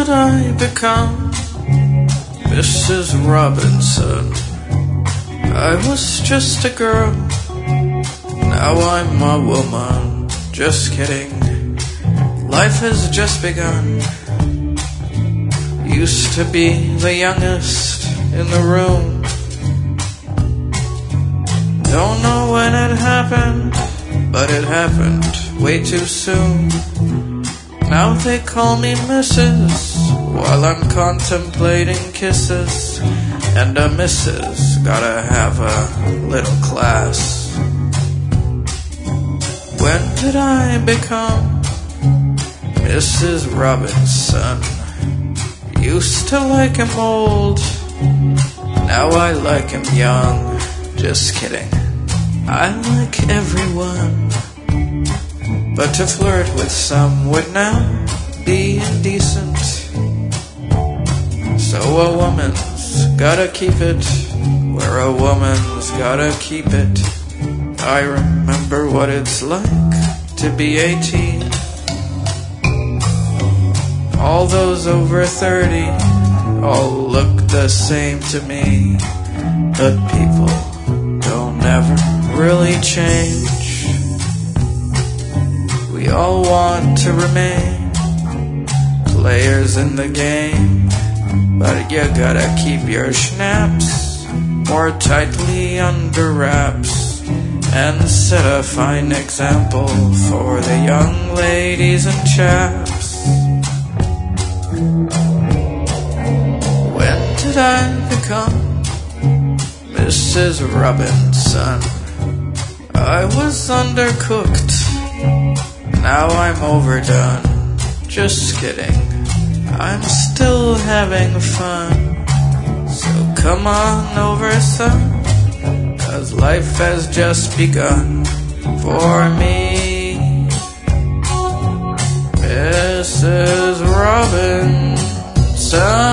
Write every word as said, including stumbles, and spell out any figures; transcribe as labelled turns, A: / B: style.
A: did I become Missus Robinson? I was just a girl, now I'm a woman. Just kidding, life has just begun. Used to be the youngest in the room. Don't know when it happened, but it happened way too soon. Now they call me Missus while I'm contemplating kisses. And a missus gotta have a little class. When did I become Missus Robinson? Used to like him old, now I like him young. Just kidding, I like everyone, but to flirt with some would now be indecent. So a woman's gotta keep it where a woman's gotta keep it. I remember what it's like to be eighteen. All those over thirty all look the same to me, but people don't ever really change. We all want to remain players in the game, but you gotta keep your schnapps more tightly under wraps and set a fine example for the young ladies and chaps. When did I become Missus Robinson? I was undercooked, now I'm overdone. Just kidding, I'm still having fun. So come on over, son, 'cause life has just begun for me. Missus Robinson.